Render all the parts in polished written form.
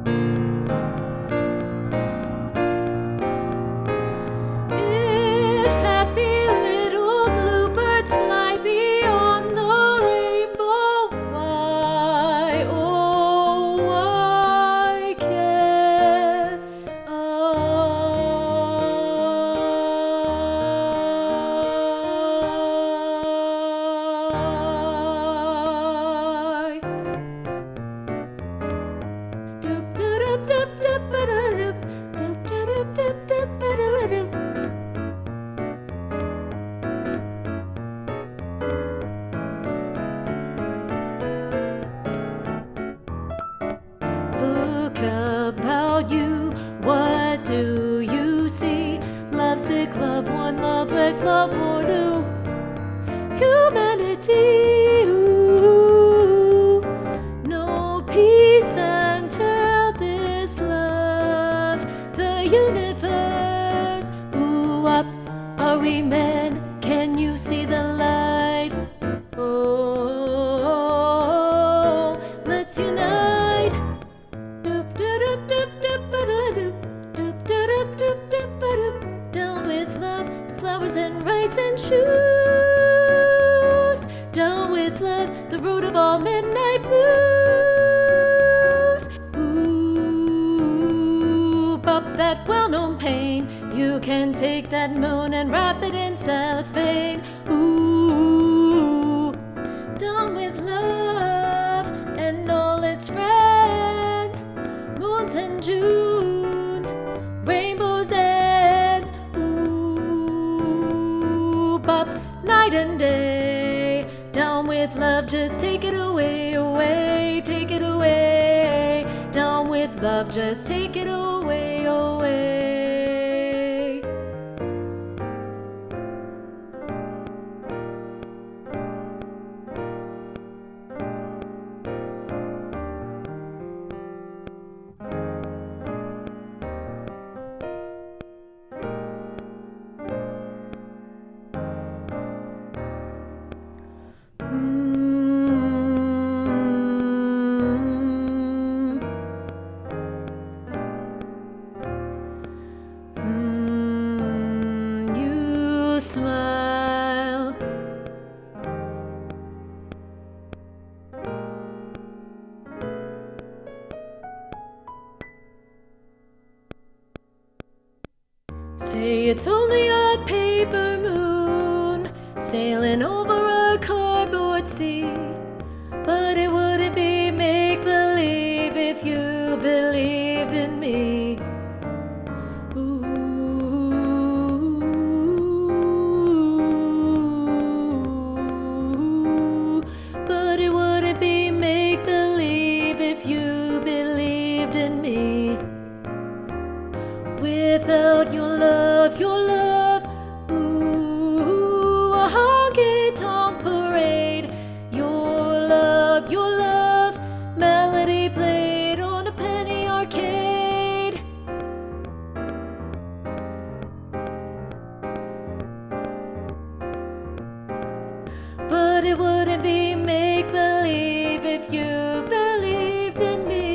If happy little bluebirds fly beyond the rainbow, why, oh, why can't I? Doop doop doop doop doop doop doop doop doop doop. Look about you, what do you see? Lovesick, love one, love wreck, love more new. Humanity, ooh, no peace until this love. The universe, ooh, up, are we men? Can you see the light? Oh, let's unite. Doop doop doop doop doop doop doop doop doop doop. Down with love, the flowers and rice and shoes. Down with love, the root of all midnight blues. Ooh, bop that well-known pain. You can take that moon and wrap it in cellophane. Ooh, down with love and all its friends. Moons and Junes, rainbows and ooh, bop, night and day. Down with love, just take it away, away, take it away. Down with love, just take it away, away. You smile. Say it's only a paper moon sailing over a cardboard sea, but it wouldn't be make-believe if you believed in me. Ooh, but it wouldn't be make-believe if you believed in me. Without your love, ooh, a honky-tonk parade. Your love, melody played on a penny arcade. But it wouldn't be make-believe if you believed in me.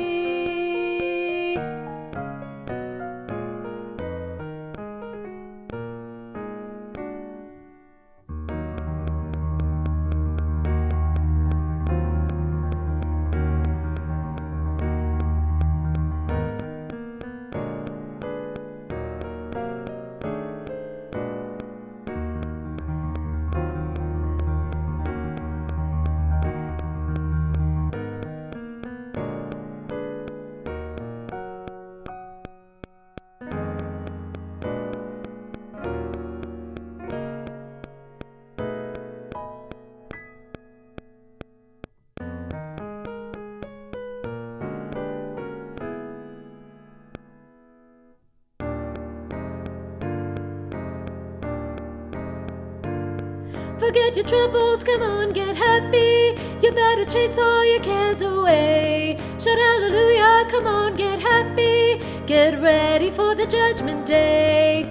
Forget your troubles, come on, get happy. You better chase all your cares away. Shout hallelujah, come on, get happy. Get ready for the judgment day.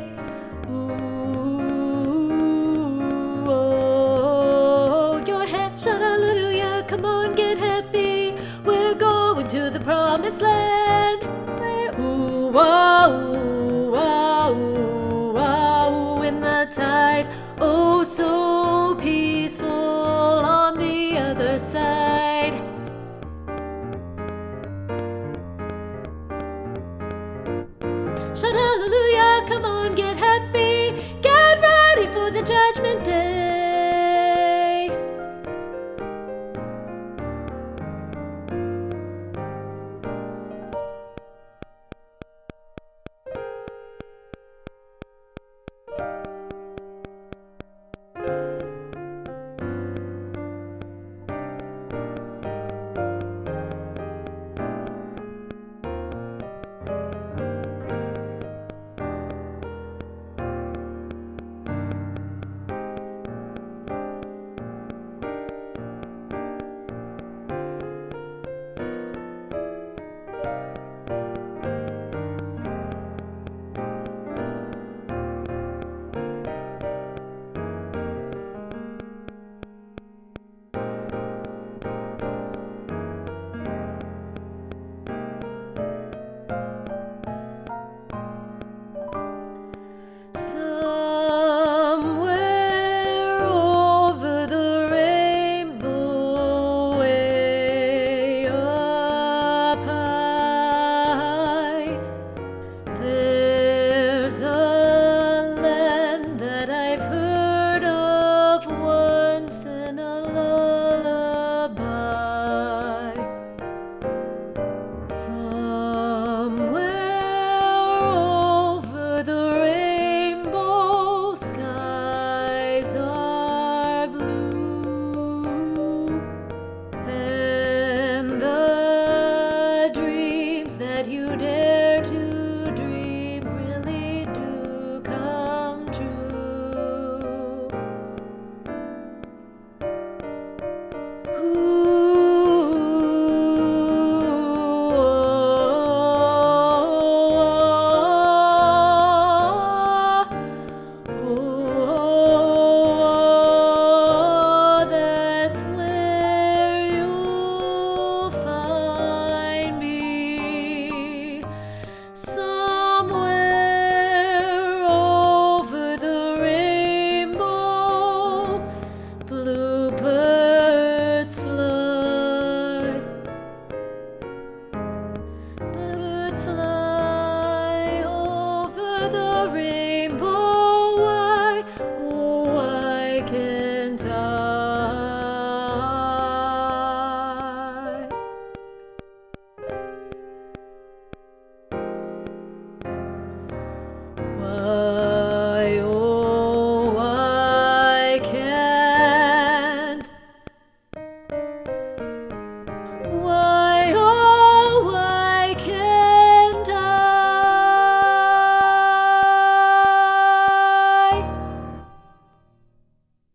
Ooh, oh, your head, shout hallelujah, come on, get happy. We're going to the promised land, where ooh-wah, ooh-wah, ooh-wah, ooh, in the tide, oh so peaceful on the other side. Shout hallelujah, come on, get happy, get ready for the judgment day.